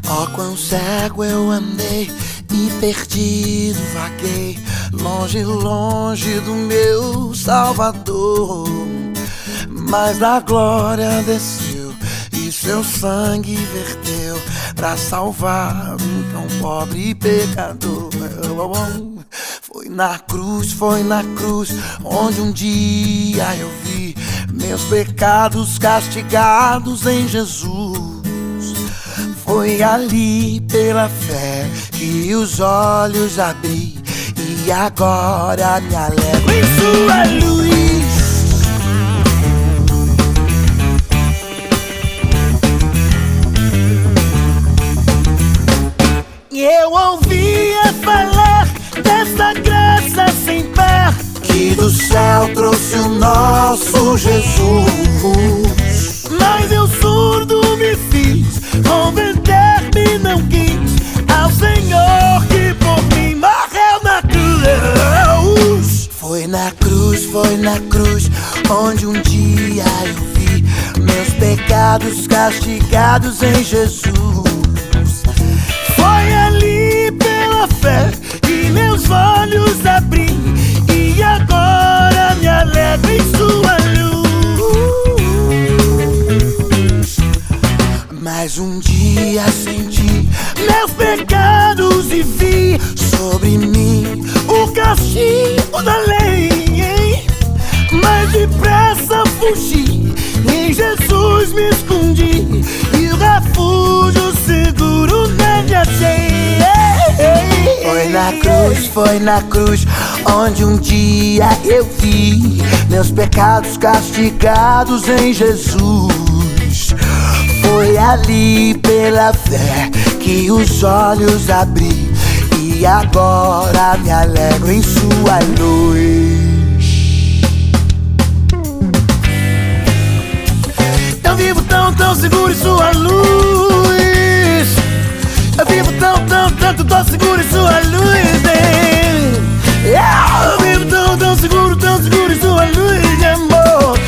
Oh, quão cego eu andei e perdido vaguei, longe, longe do meu Salvador. Mas da glória desceu e seu sangue verteu pra salvar um tão pobre pecador. Foi na cruz, onde um dia eu vi meus pecados castigados em Jesus. Foi ali pela fé que os olhos abri e agora me alegro em sua luz. E eu ouvia falar dessa graça sem par que do céu trouxe o nosso Jesus. Mas eu surdo me fiz, converter-me não quis ao Senhor que por mim morreu na cruz. Foi na cruz, onde um dia eu vi meus pecados castigados em Jesus. Foi ali pela fé que meus olhos abri e agora me alegro em sua luz. Mas um dia senti meus pecados e vi sobre mim o castigo da lei. Mas depressa fugi, em Jesus me escondi e o refúgio seguro nele achei. Foi na cruz, onde um dia eu vi meus pecados castigados em Jesus. Foi ali pela fé que os olhos abri e agora me alegro em sua luz. Eu vivo tão seguro em sua luz. Eu vivo tanto, tô seguro em sua luz, hein? Eu vivo tão seguro em sua luz de amor.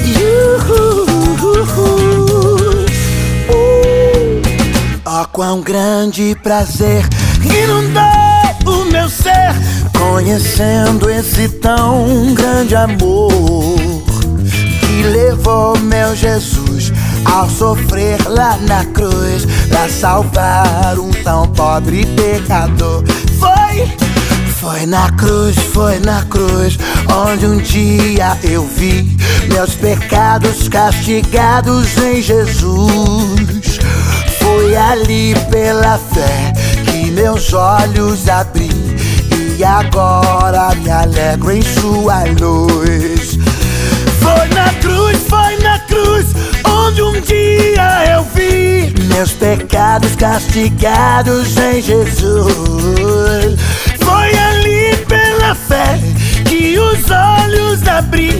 Oh, quão grande prazer inundou o meu ser, conhecendo esse tão grande amor que levou meu Jesus ao sofrer lá na cruz pra salvar um tão pobre pecador. Foi na cruz, onde um dia eu vi meus pecados castigados em Jesus. Foi ali pela fé que meus olhos abri e agora me alegro em sua luz. Foi na cruz, onde um dia eu vi meus pecados castigados em Jesus. Foi ali pela fé que os olhos abri